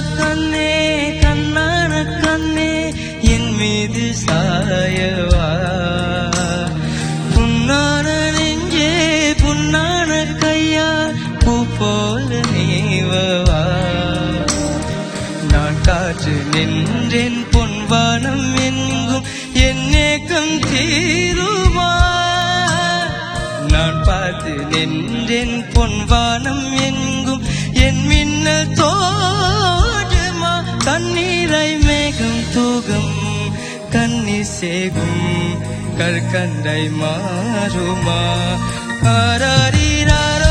கண்ணே கண்ணான கண்ணே என் மீது சாயவா புண்ணான நெஞ்சே புண்ணான கையா பூ போல நீவவா நான் காற்று நின்றேன் பொன்வானம் எங்கும் என் ஏக்கம் தீருமா நான் பார்த்து நின்றேன் பொன்வானம் எங்கும் என் மின்னல் தோன்றுமா கண்ணீரை மேகம் தூகும் கண்ணீர் சேகும் கற்கண்டை மாறுமா ஆராரிராரோ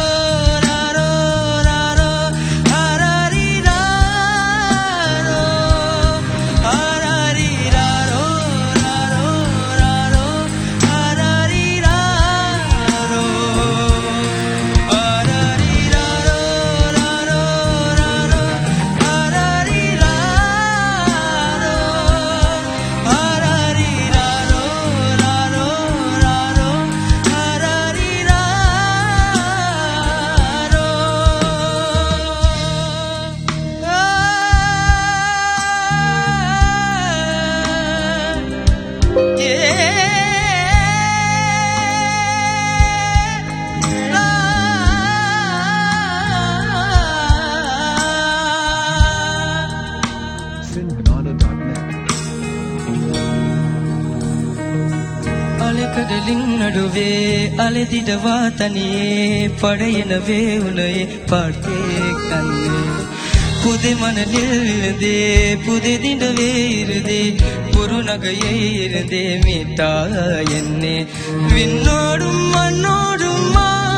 கடலின் நடுவே அலைதிடவா தனியே படையனவே உன்னையே பார்த்தே கண்ணே புதை மணலில் இருந்தே புதைதிடவே இருந்தே ஒரு நகையை இருந்தே மீட்டா என்னே விண்ணோடும் மண்ணோடும்